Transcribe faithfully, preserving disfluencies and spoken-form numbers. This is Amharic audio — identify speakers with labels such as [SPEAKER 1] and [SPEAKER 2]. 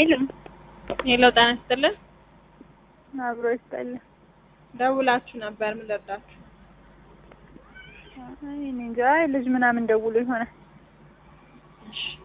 [SPEAKER 1] ሄሎ
[SPEAKER 2] ሄሎ ጤና ይስጥልን።
[SPEAKER 1] አብሮ ይስጥልን።
[SPEAKER 2] ደውላችሁ ነበር ምን ልርዳችሁ?
[SPEAKER 1] አይ እኔ እንጃ ልጅ ምናምን ደውሎ ይሆናል።
[SPEAKER 2] እሺ